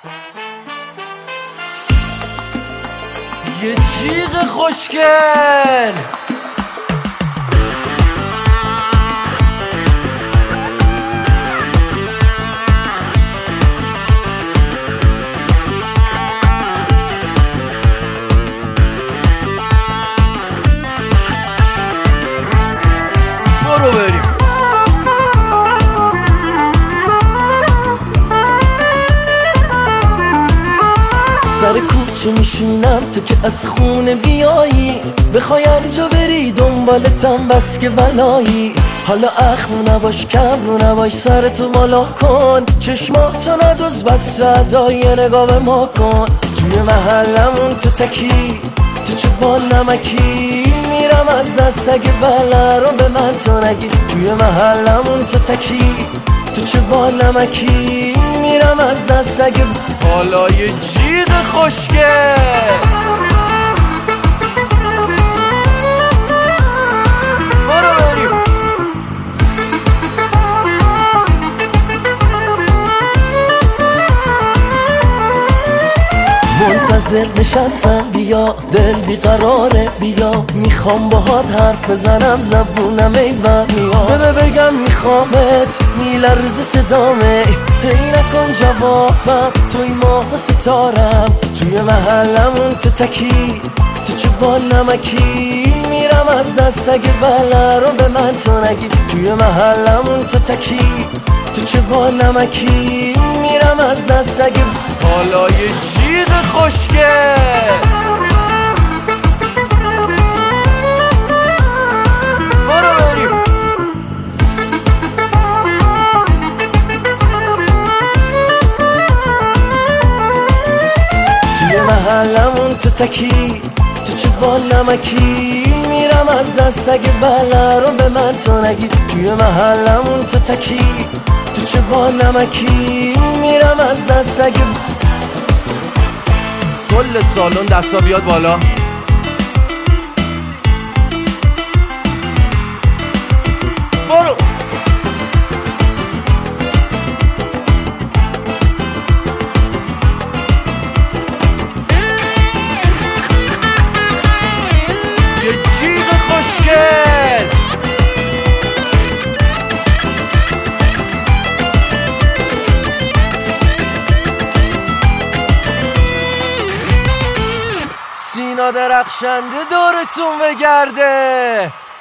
یه جیغ خوشگل برو بریم. سر کوچه میشینم تو که از خونه بیایی، بخوای هر جا بری دنبالتم بس که بلایی. حالا اخم نباش کم رو نباش، سرتو بالا کن، چشماتو ندوز بس صدای نگاه به ما کن. توی محلمون تو تکی تو چه با نمکی، میرم از دست اگه بله رو به من تو نگی. توی محلمون تو تکی تو چه با نمکی، میرم از دست اگه حالا یه جیغ خوشگل برو بریم. منتظر نشستم بیا، دل بیقراره بیا، میخوام باهات حرف بزنم زبونم ایوان میاد. بگم میخوامت میلرزه صدامه، هی نکن جوابم توی ماه ستارم. توی محلمون تو تکی تو چه با نمکی، میرم از دست اگه بله رو به من تو نگی. توی محلمون تو تکی تو چه با نمکی، میرم از دست اگه حالا یه جیغ خوشگل برو بریم. توی محلمون تو تکی تو چه با نمکی، میرم از دست اگه بله رو به من تو نگی. توی محلمون تو تکی تو چه با نمکی، میرم از دست اگه کل سالن دستا بیاد بالا. برو یه جیغ خوشگل سینا درخشنده دورتون بگرده.